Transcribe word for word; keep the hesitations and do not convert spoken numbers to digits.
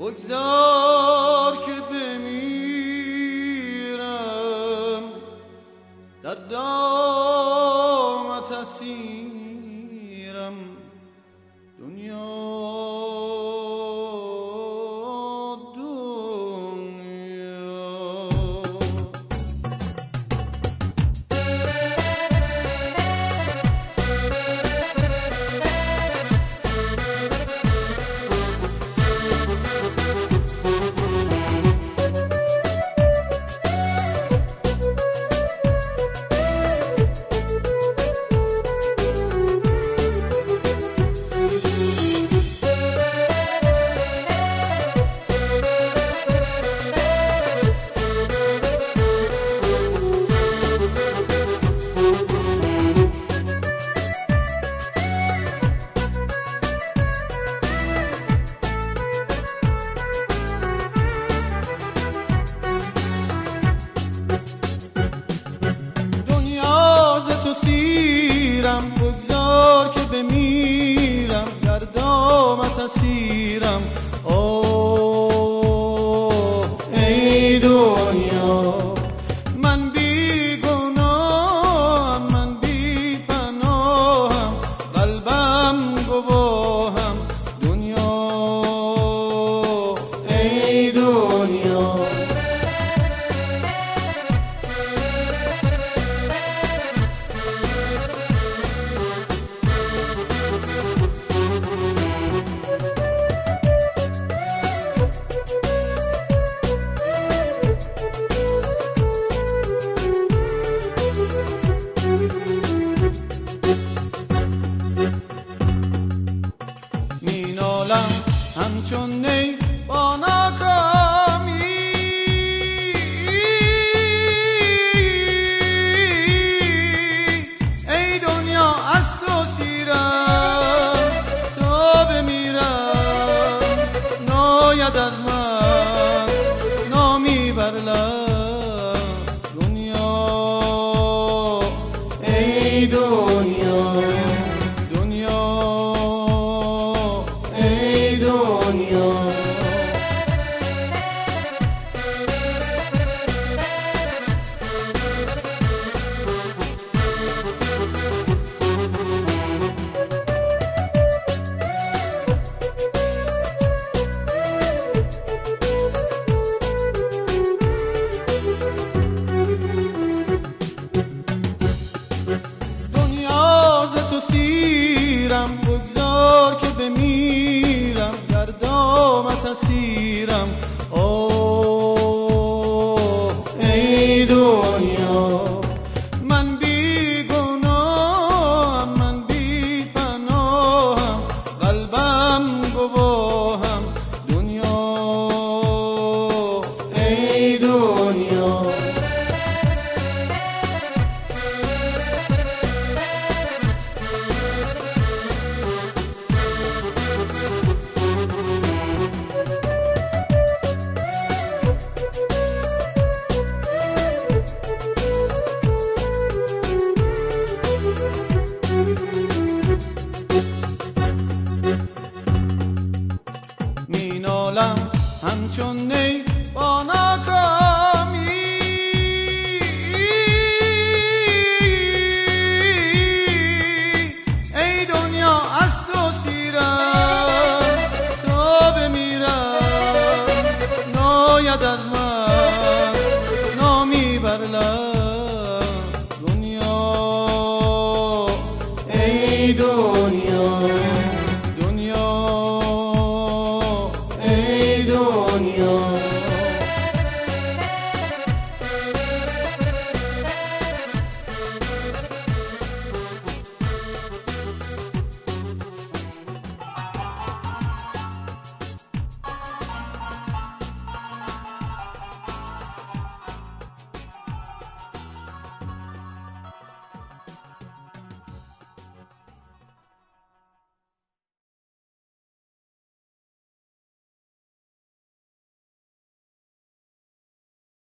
بگذار که بمیرم در دامت اسیرم دنیا سیرم بگذار که بمیرم در دامت اسیرم اوه ای دنیا من بی گناهم من بی پناهم قلبم گواهم دنیا ای دنیا همچون نی با ناکامی ای دنیا از تو سیرم تا بمیرم ناید از من نامی بر لب دنیا ای دنیا سیرم بگذار که بمیرم در دامت اسیرم اوه ای دنیا من بی گناهم من بی پناهم قلبم گواهم دنیا ای دنیا مینالم همچون نی با ناکامی